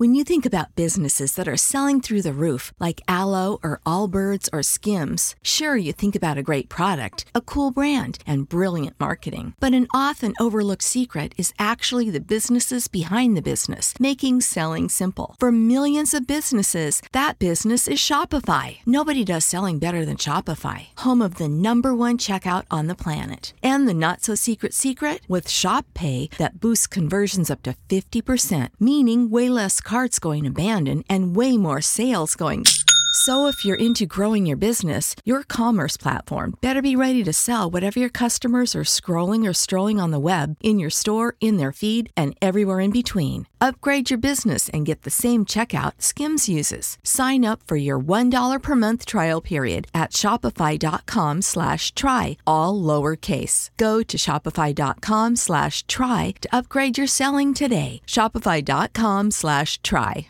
When you think about businesses that are selling through the roof, like Aloe or Allbirds or Skims, sure, you think about a great product, a cool brand, and brilliant marketing. But an often overlooked secret is actually the businesses behind the business, making selling simple. For millions of businesses, that business is Shopify. Nobody does selling better than Shopify, home of the #1 checkout on the planet. And the not-so-secret secret? With Shop Pay that boosts conversions up to 50%, meaning way less carts going abandoned and way more sales going. So if you're into growing your business, your commerce platform better be ready to sell whatever your customers are scrolling or strolling on the web, in your store, in their feed, and everywhere in between. Upgrade your business and get the same checkout Skims uses. Sign up for your $1 per month trial period at shopify.com/try, all lowercase. Go to shopify.com/try to upgrade your selling today. Shopify.com/try.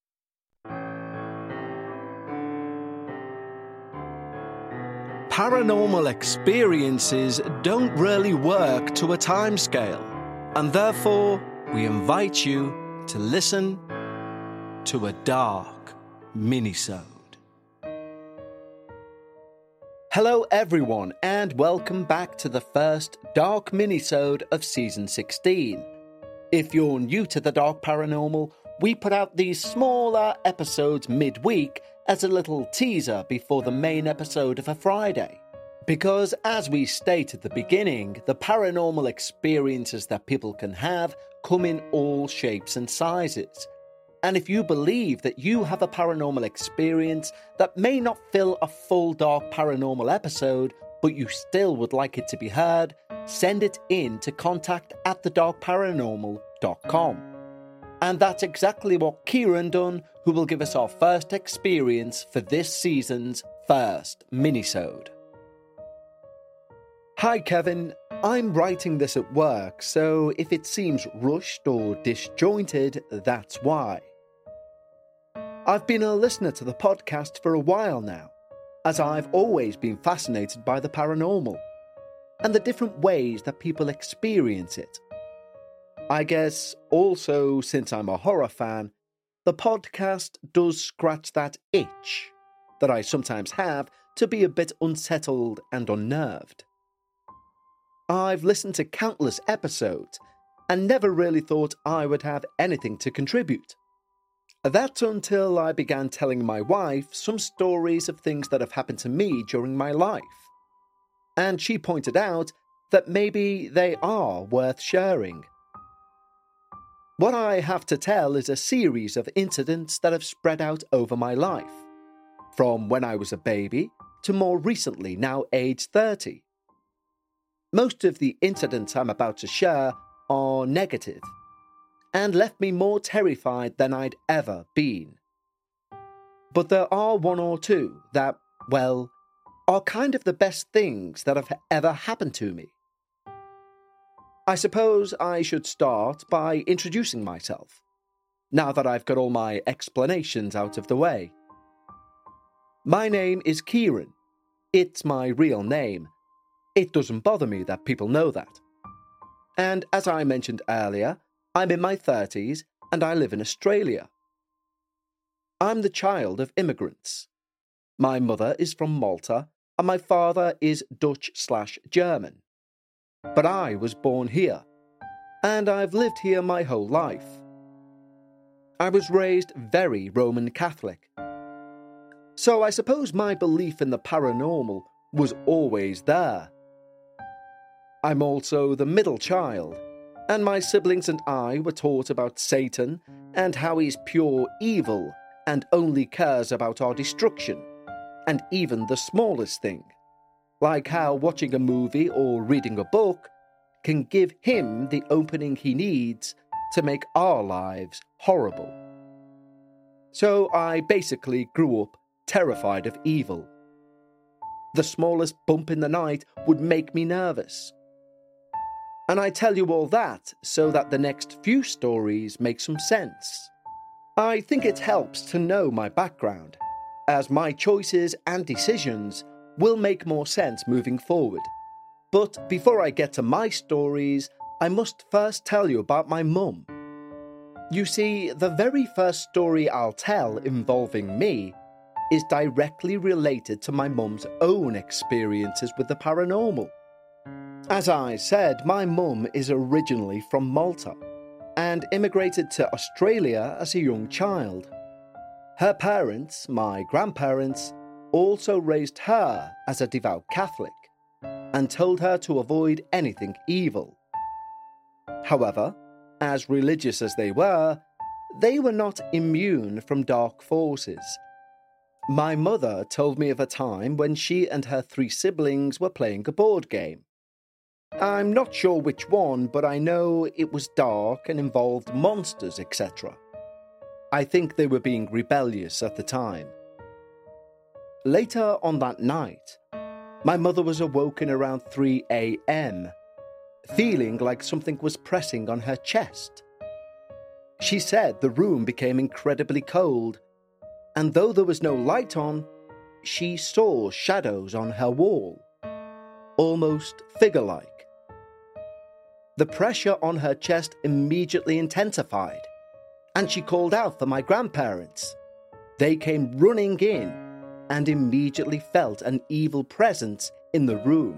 Paranormal experiences don't really work to a timescale, and therefore we invite you to listen to a dark minisode. Hello everyone, and welcome back to the first dark minisode of season 16. If you're new to the Dark Paranormal, we put out these smaller episodes midweek as a little teaser before the main episode of a Friday. Because, as we stated at the beginning, the paranormal experiences that people can have come in all shapes and sizes. And if you believe that you have a paranormal experience that may not fill a full Dark Paranormal episode, but you still would like it to be heard, send it in to contact@thedarkparanormal.com. And that's exactly what Kieran done, who will give us our first experience for this season's first minisode. Hi Kevin, I'm writing this at work, so if it seems rushed or disjointed, that's why. I've been a listener to the podcast for a while now, as I've always been fascinated by the paranormal and the different ways that people experience it. I guess also, since I'm a horror fan, the podcast does scratch that itch that I sometimes have to be a bit unsettled and unnerved. I've listened to countless episodes and never really thought I would have anything to contribute. That's until I began telling my wife some stories of things that have happened to me during my life. And she pointed out that maybe they are worth sharing. What I have to tell is a series of incidents that have spread out over my life, from when I was a baby to more recently, now age 30. Most of the incidents I'm about to share are negative and left me more terrified than I'd ever been. But there are one or two that, well, are kind of the best things that have ever happened to me. I suppose I should start by introducing myself, now that I've got all my explanations out of the way. My name is Kieran. It's my real name. It doesn't bother me that people know that. And as I mentioned earlier, I'm in my 30s and I live in Australia. I'm the child of immigrants. My mother is from Malta and my father is Dutch/German. But I was born here, and I've lived here my whole life. I was raised very Roman Catholic. So I suppose my belief in the paranormal was always there. I'm also the middle child, and my siblings and I were taught about Satan and how he's pure evil and only cares about our destruction, and even the smallest thing, like how watching a movie or reading a book can give him the opening he needs to make our lives horrible. So I basically grew up terrified of evil. The smallest bump in the night would make me nervous. And I tell you all that so that the next few stories make some sense. I think it helps to know my background, as my choices and decisions will make more sense moving forward. But before I get to my stories, I must first tell you about my mum. You see, the very first story I'll tell involving me is directly related to my mum's own experiences with the paranormal. As I said, my mum is originally from Malta and immigrated to Australia as a young child. Her parents, my grandparents, also raised her as a devout Catholic and told her to avoid anything evil. However, as religious as they were not immune from dark forces. My mother told me of a time when she and her 3 siblings were playing a board game. I'm not sure which one, but I know it was dark and involved monsters, etc. I think they were being rebellious at the time. Later on that night, my mother was awoken around 3 a.m., feeling like something was pressing on her chest. She said the room became incredibly cold, and though there was no light on, she saw shadows on her wall, almost figure-like. The pressure on her chest immediately intensified, and she called out for my grandparents. They came running in and immediately felt an evil presence in the room.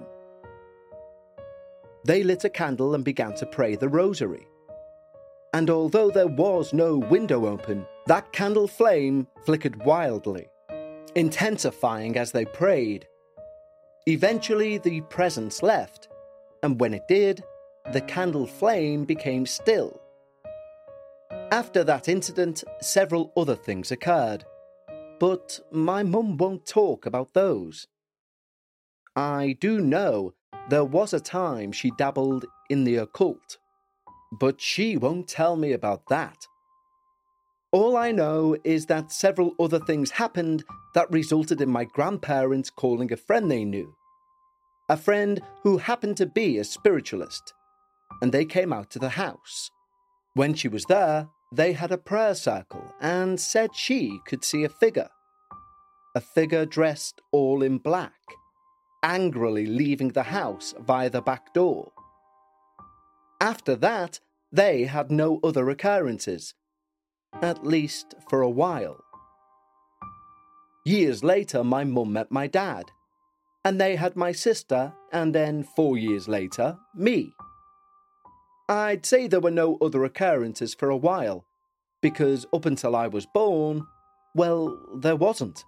They lit a candle and began to pray the rosary. And although there was no window open, that candle flame flickered wildly, intensifying as they prayed. Eventually the presence left, and when it did, the candle flame became still. After that incident, several other things occurred, but my mum won't talk about those. I do know there was a time she dabbled in the occult, but she won't tell me about that. All I know is that several other things happened that resulted in my grandparents calling a friend they knew, a friend who happened to be a spiritualist, and they came out to the house. When she was there, they had a prayer circle and said she could see a figure dressed all in black, angrily leaving the house via the back door. After that, they had no other occurrences, at least for a while. Years later, my mum met my dad, and they had my sister, and then 4 years later, me. I'd say there were no other occurrences for a while, because up until I was born, well, there wasn't.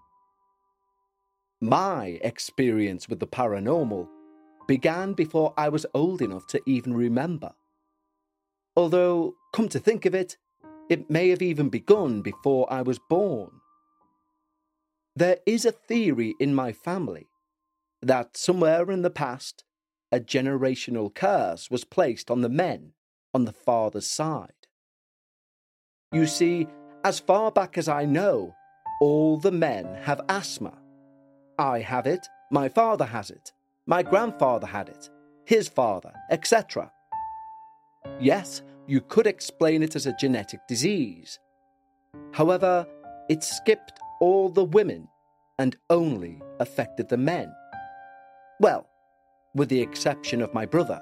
My experience with the paranormal began before I was old enough to even remember. Although, come to think of it, it may have even begun before I was born. There is a theory in my family that somewhere in the past, a generational curse was placed on the men on the father's side. You see, as far back as I know, all the men have asthma. I have it, my father has it, my grandfather had it, his father, etc. Yes, you could explain it as a genetic disease. However, it skipped all the women and only affected the men. Well, with the exception of my brother.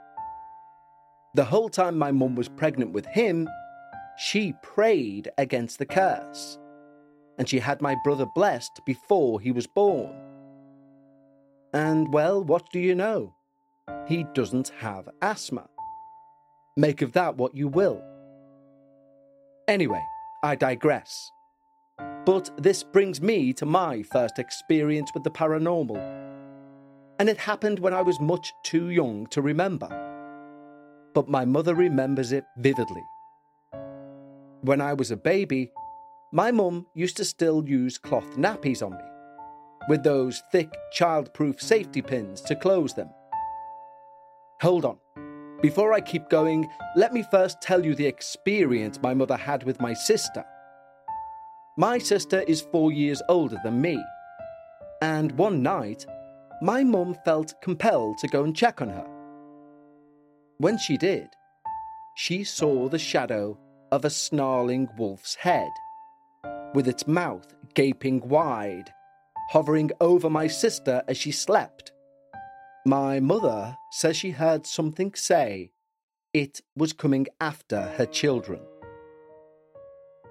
The whole time my mum was pregnant with him, she prayed against the curse, and she had my brother blessed before he was born. And well, what do you know? He doesn't have asthma. Make of that what you will. Anyway, I digress. But this brings me to my first experience with the paranormal. And it happened when I was much too young to remember. But my mother remembers it vividly. When I was a baby, my mum used to still use cloth nappies on me, with those thick, child-proof safety pins to close them. Hold on. Before I keep going, let me first tell you the experience my mother had with my sister. My sister is 4 years older than me, and one night, my mum felt compelled to go and check on her. When she did, she saw the shadow of a snarling wolf's head, with its mouth gaping wide, hovering over my sister as she slept. My mother says she heard something say it was coming after her children.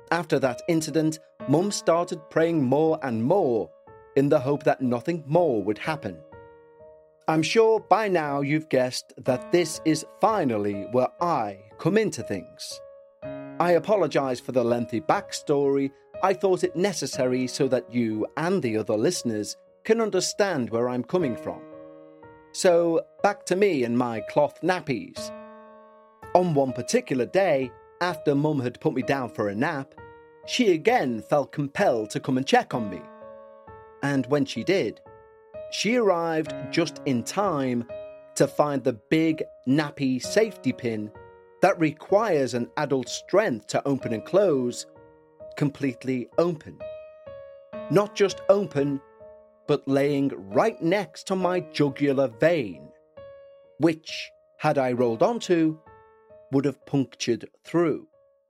After that incident, Mum started praying more and more in the hope that nothing more would happen. I'm sure by now you've guessed that this is finally where I come into things. I apologise for the lengthy backstory. I thought it necessary so that you and the other listeners can understand where I'm coming from. So, back to me and my cloth nappies. On one particular day, after Mum had put me down for a nap, she again felt compelled to come and check on me. And when she did, she arrived just in time to find the big nappy safety pin that requires an adult's strength to open and close completely open. Not just open, but laying right next to my jugular vein, which, had I rolled onto, would have punctured through.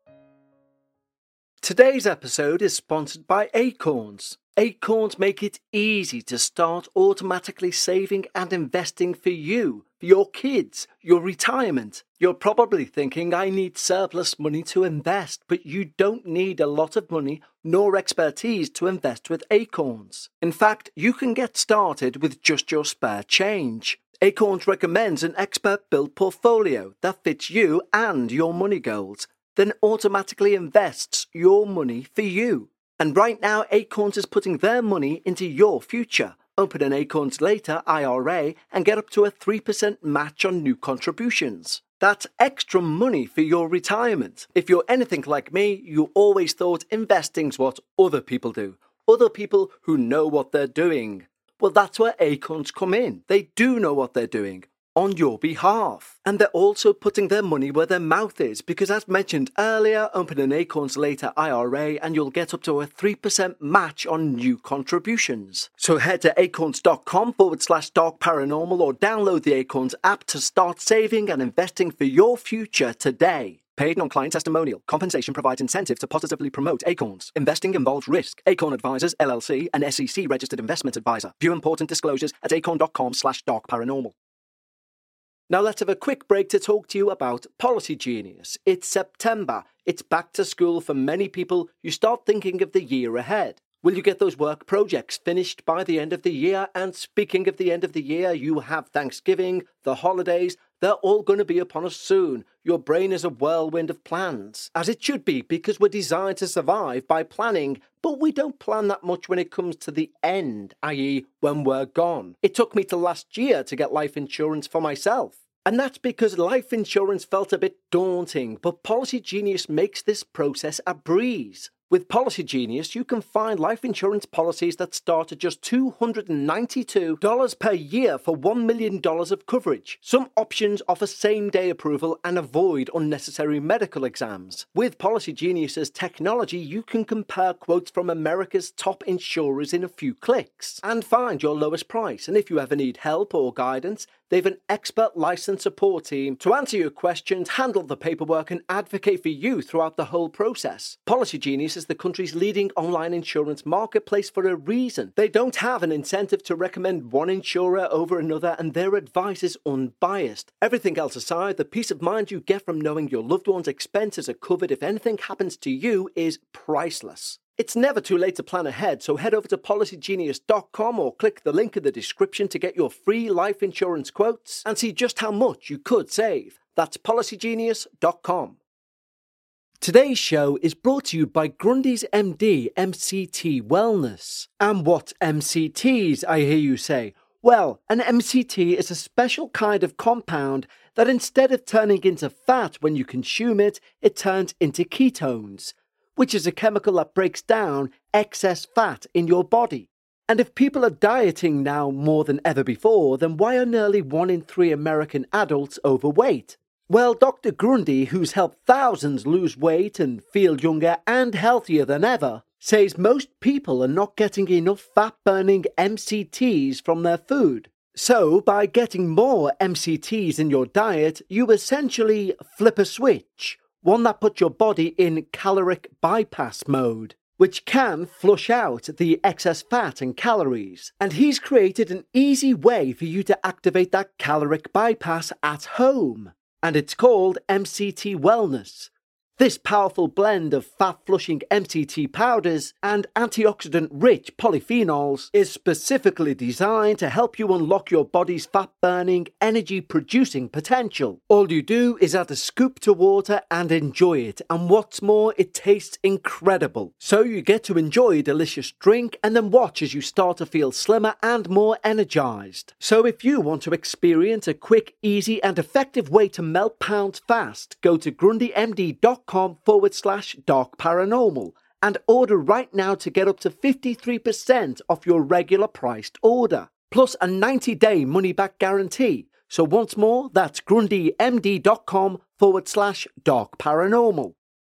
Today's episode is sponsored by Acorns. Acorns make it easy to start automatically saving and investing for you, for your kids, your retirement. You're probably thinking, I need surplus money to invest, but you don't need a lot of money nor expertise to invest with Acorns. In fact, you can get started with just your spare change. Acorns recommends an expert-built portfolio that fits you and your money goals, then automatically invests your money for you. And right now, Acorns is putting their money into your future. Open an Acorns Later IRA and get up to a 3% match on new contributions. That's extra money for your retirement. If you're anything like me, you always thought investing's what other people do. Other people who know what they're doing. Well, that's where Acorns come in. They do know what they're doing on your behalf. And they're also putting their money where their mouth is because, as mentioned earlier, open an Acorns Later IRA and you'll get up to a 3% match on new contributions. So head to acorns.com/darkparanormal or download the Acorns app to start saving and investing for your future today. Paid non-client testimonial. Compensation provides incentive to positively promote Acorns. Investing involves risk. Acorn Advisors, LLC, an SEC registered investment advisor. View important disclosures at acorn.com/darkparanormal. Now let's have a quick break to talk to you about Policy Genius. It's September. It's back to school for many people. You start thinking of the year ahead. Will you get those work projects finished by the end of the year? And speaking of the end of the year, you have Thanksgiving, the holidays. They're all going to be upon us soon. Your brain is a whirlwind of plans, as it should be, because we're designed to survive by planning, but we don't plan that much when it comes to the end, i.e. when we're gone. It took me till last year to get life insurance for myself. And that's because life insurance felt a bit daunting, but Policy Genius makes this process a breeze. With Policy Genius, you can find life insurance policies that start at just $292 per year for $1 million of coverage. Some options offer same-day approval and avoid unnecessary medical exams. With Policy Genius's technology, you can compare quotes from America's top insurers in a few clicks and find your lowest price. And if you ever need help or guidance, they have an expert licensed support team to answer your questions, handle the paperwork, and advocate for you throughout the whole process. Policy Genius is the country's leading online insurance marketplace for a reason. They don't have an incentive to recommend one insurer over another, and their advice is unbiased. Everything else aside, the peace of mind you get from knowing your loved one's expenses are covered if anything happens to you is priceless. It's never too late to plan ahead, so head over to policygenius.com or click the link in the description to get your free life insurance quotes and see just how much you could save. That's policygenius.com. Today's show is brought to you by Grundy's MD MCT Wellness. And what MCTs, I hear you say? Well, an MCT is a special kind of compound that instead of turning into fat when you consume it, it turns into ketones, which is a chemical that breaks down excess fat in your body. And if people are dieting now more than ever before, then why are nearly 1 in 3 American adults overweight? Well, Dr. Grundy, who's helped thousands lose weight and feel younger and healthier than ever, says most people are not getting enough fat-burning MCTs from their food. So, by getting more MCTs in your diet, you essentially flip a switch, one that puts your body in caloric bypass mode, which can flush out the excess fat and calories. And he's created an easy way for you to activate that caloric bypass at home. And it's called MCT Wellness. This powerful blend of fat-flushing MCT powders and antioxidant-rich polyphenols is specifically designed to help you unlock your body's fat-burning, energy-producing potential. All you do is add a scoop to water and enjoy it, and what's more, it tastes incredible. So you get to enjoy a delicious drink and then watch as you start to feel slimmer and more energized. So if you want to experience a quick, easy and effective way to melt pounds fast, go to grundymd.com/darkparanormal and order right now to get up to 53% off your regular priced order, plus a 90-day money-back guarantee. So once more, that's grundymd.com/darkparanormal.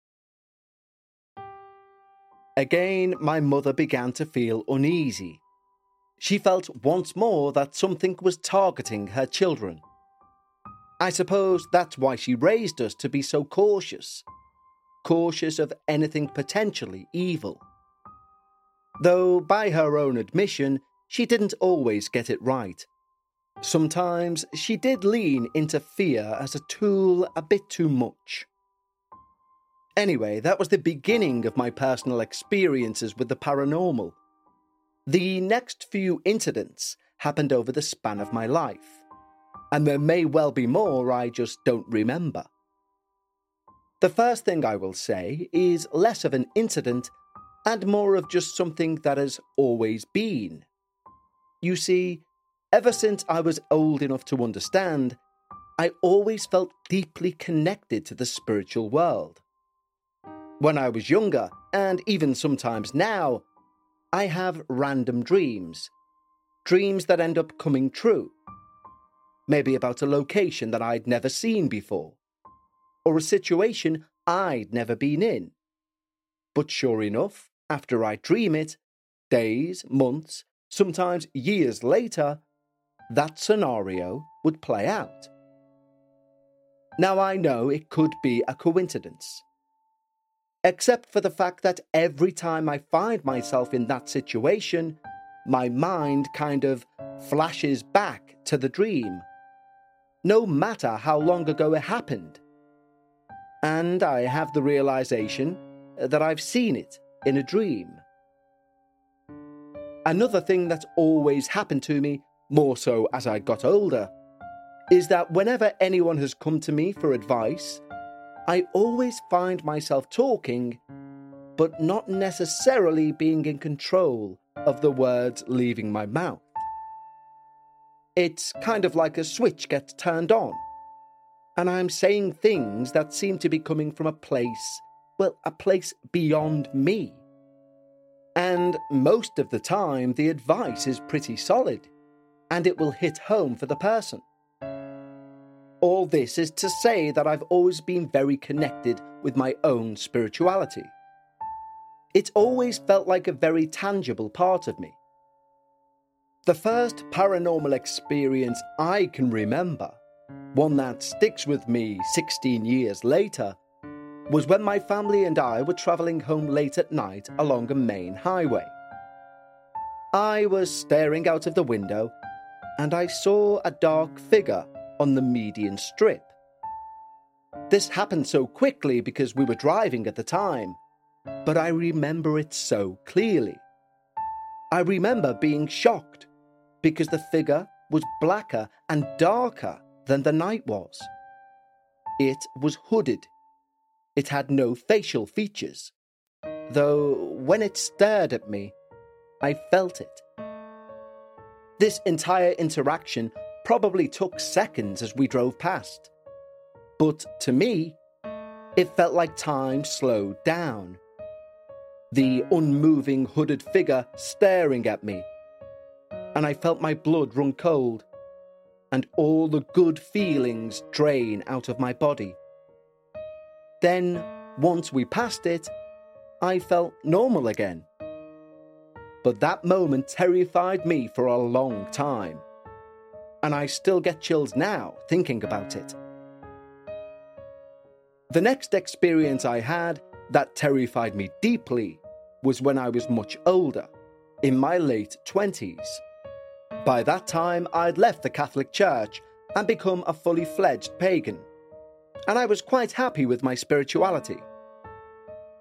Again, my mother began to feel uneasy. She felt once more that something was targeting her children. I suppose that's why she raised us to be so cautious of anything potentially evil. Though, by her own admission, she didn't always get it right. Sometimes she did lean into fear as a tool a bit too much. Anyway, that was the beginning of my personal experiences with the paranormal. The next few incidents happened over the span of my life, and there may well be more I just don't remember. The first thing I will say is less of an incident and more of just something that has always been. You see, ever since I was old enough to understand, I always felt deeply connected to the spiritual world. When I was younger, and even sometimes now, I have random dreams that end up coming true. Maybe about a location that I'd never seen before, or a situation I'd never been in. But sure enough, after I dream it, days, months, sometimes years later, that scenario would play out. Now I know it could be a coincidence, except for the fact that every time I find myself in that situation, my mind kind of flashes back to the dream, no matter how long ago it happened. And I have the realization that I've seen it in a dream. Another thing that's always happened to me, more so as I got older, is that whenever anyone has come to me for advice, I always find myself talking, but not necessarily being in control of the words leaving my mouth. It's kind of like a switch gets turned on, and I'm saying things that seem to be coming from a place beyond me. And most of the time, the advice is pretty solid, and it will hit home for the person. All this is to say that I've always been very connected with my own spirituality. It's always felt like a very tangible part of me. The first paranormal experience I can remember, one that sticks with me 16 years later, was when my family and I were travelling home late at night along a main highway. I was staring out of the window and I saw a dark figure on the median strip. This happened so quickly because we were driving at the time, but I remember it so clearly. I remember being shocked because the figure was blacker and darker than the night was. It was hooded. It had no facial features, though when it stared at me, I felt it. This entire interaction probably took seconds as we drove past, but to me, it felt like time slowed down. The unmoving hooded figure staring at me, and I felt my blood run cold, and all the good feelings drain out of my body. Then, once we passed it, I felt normal again. But that moment terrified me for a long time, and I still get chills now thinking about it. The next experience I had that terrified me deeply was when I was much older, in my late 20s. By that time, I'd left the Catholic Church and become a fully fledged pagan, and I was quite happy with my spirituality.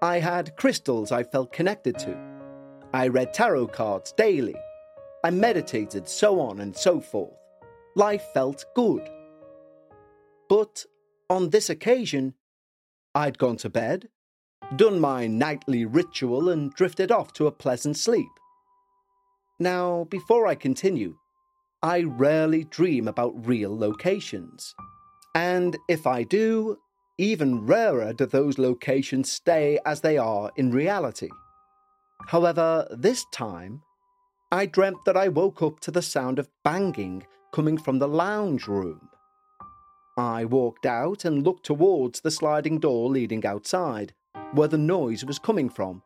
I had crystals I felt connected to. I read tarot cards daily. I meditated, so on and so forth. Life felt good. But on this occasion, I'd gone to bed, done my nightly ritual and drifted off to a pleasant sleep. Now, before I continue, I rarely dream about real locations. And if I do, even rarer do those locations stay as they are in reality. However, this time, I dreamt that I woke up to the sound of banging coming from the lounge room. I walked out and looked towards the sliding door leading outside, where the noise was coming from.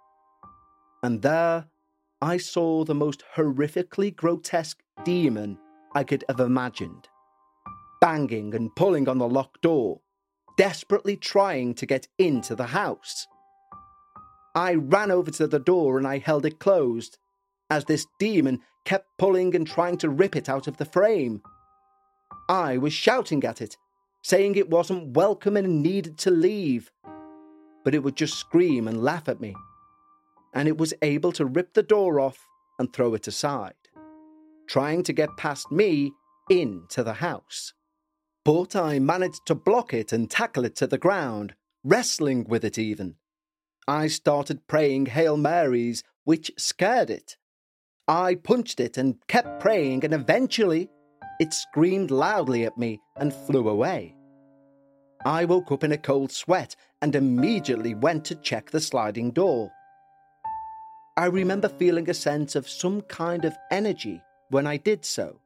And there, I saw the most horrifically grotesque demon I could have imagined, banging and pulling on the locked door, desperately trying to get into the house. I ran over to the door and I held it closed, as this demon kept pulling and trying to rip it out of the frame. I was shouting at it, saying it wasn't welcome and needed to leave, but it would just scream and laugh at me, and it was able to rip the door off and throw it aside, trying to get past me into the house. But I managed to block it and tackle it to the ground, wrestling with it even. I started praying Hail Marys, which scared it. I punched it and kept praying, and eventually it screamed loudly at me and flew away. I woke up in a cold sweat and immediately went to check the sliding door. I remember feeling a sense of some kind of energy when I did so.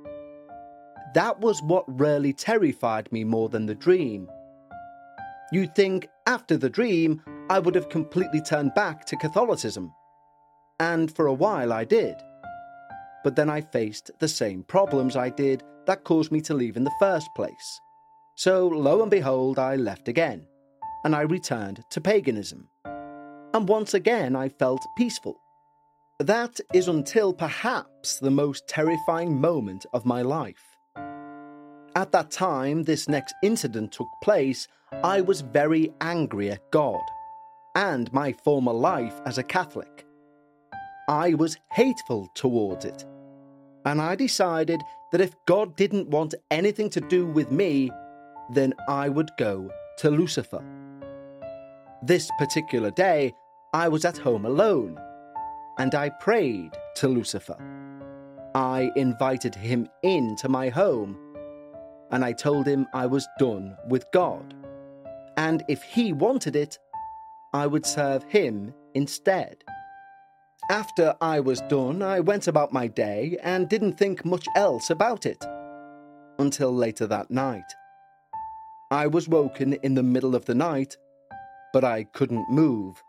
That was what really terrified me more than the dream. You'd think after the dream I would have completely turned back to Catholicism. And for a while I did. But then I faced the same problems I did that caused me to leave in the first place. So lo and behold, I left again, and I returned to paganism. And once again I felt peaceful. That is until perhaps the most terrifying moment of my life. At that time this next incident took place, I was very angry at God and my former life as a Catholic. I was hateful towards it, and I decided that if God didn't want anything to do with me, then I would go to Lucifer. This particular day, I was at home alone, and I prayed to Lucifer. I invited him into my home, and I told him I was done with God, and if he wanted it, I would serve him instead. After I was done, I went about my day and didn't think much else about it, until later that night. I was woken in the middle of the night, but I couldn't move.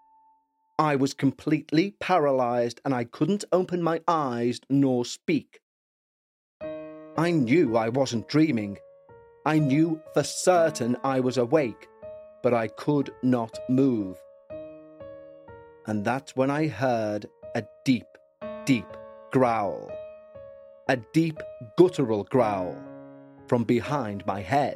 I was completely paralyzed and I couldn't open my eyes nor speak. I knew I wasn't dreaming. I knew for certain I was awake, but I could not move. And that's when I heard a deep, deep growl. A deep, guttural growl from behind my head.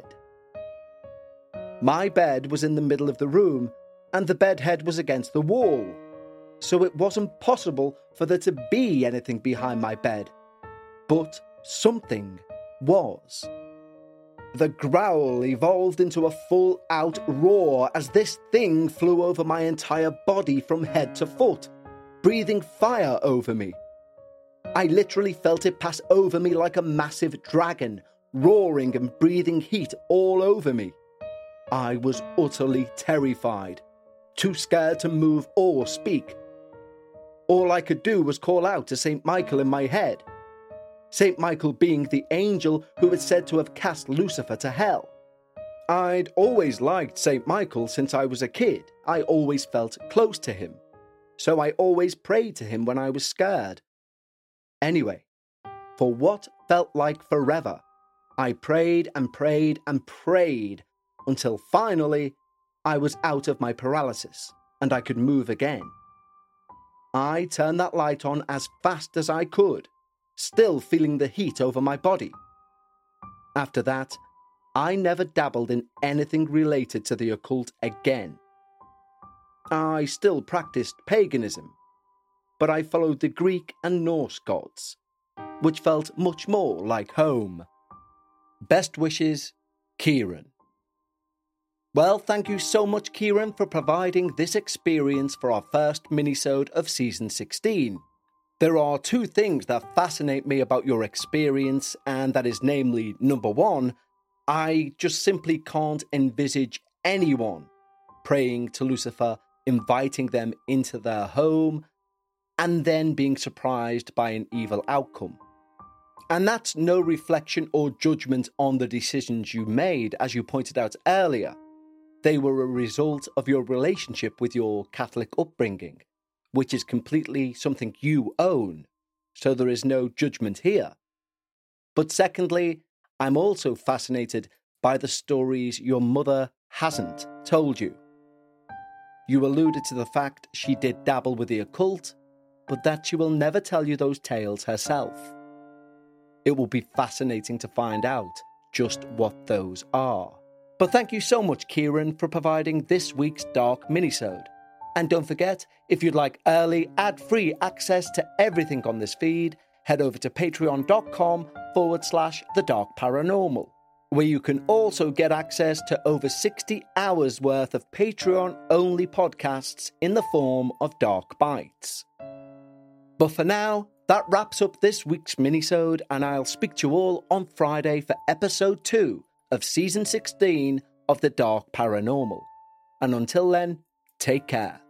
My bed was in the middle of the room, and the bed head was against the wall, so it wasn't possible for there to be anything behind my bed. But something was. The growl evolved into a full-out roar as this thing flew over my entire body from head to foot, breathing fire over me. I literally felt it pass over me like a massive dragon, roaring and breathing heat all over me. I was utterly terrified, too scared to move or speak. All I could do was call out to St. Michael in my head. St. Michael being the angel who was said to have cast Lucifer to hell. I'd always liked St. Michael since I was a kid. I always felt close to him, so I always prayed to him when I was scared. Anyway, for what felt like forever, I prayed and prayed and prayed until finally I was out of my paralysis and I could move again. I turned that light on as fast as I could, still feeling the heat over my body. After that, I never dabbled in anything related to the occult again. I still practiced paganism, but I followed the Greek and Norse gods, which felt much more like home. Best wishes, Kieran. Well, thank you so much, Kieran, for providing this experience for our first minisode of Season 16. There are two things that fascinate me about your experience, and that is namely, number one, I just simply can't envisage anyone praying to Lucifer, inviting them into their home, and then being surprised by an evil outcome. And that's no reflection or judgment on the decisions you made, as you pointed out earlier. They were a result of your relationship with your Catholic upbringing, which is completely something you own, so there is no judgment here. But secondly, I'm also fascinated by the stories your mother hasn't told you. You alluded to the fact she did dabble with the occult, but that she will never tell you those tales herself. It will be fascinating to find out just what those are. But thank you so much, Kieran, for providing this week's Dark Minisode. And don't forget, if you'd like early, ad-free access to everything on this feed, head over to patreon.com/The Dark Paranormal, where you can also get access to over 60 hours worth of Patreon-only podcasts in the form of Dark Bites. But for now, that wraps up this week's minisode, and I'll speak to you all on Friday for episode 2 of Season 16 of The Dark Paranormal. And until then, take care.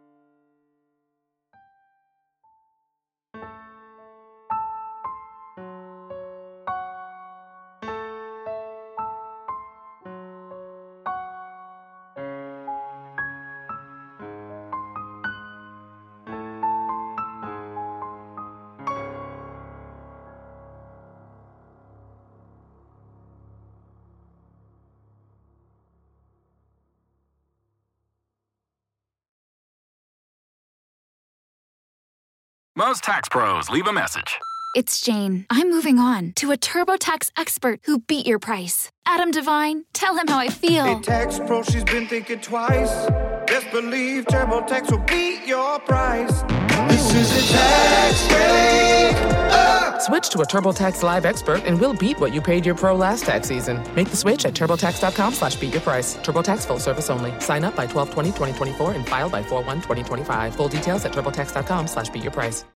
Most tax pros leave a message. It's Jane. I'm moving on to a TurboTax expert who beat your price. Adam Devine, tell him how I feel. Hey, tax pro, she's been thinking twice. Best believe TurboTax will beat your price. This is a tax break. Switch to a TurboTax Live expert and we'll beat what you paid your pro last tax season. Make the switch at TurboTax.com/beatyourprice. TurboTax full service only. Sign up by 12/20/2024 and file by 4/1/2025. Full details at TurboTax.com/beatyourprice.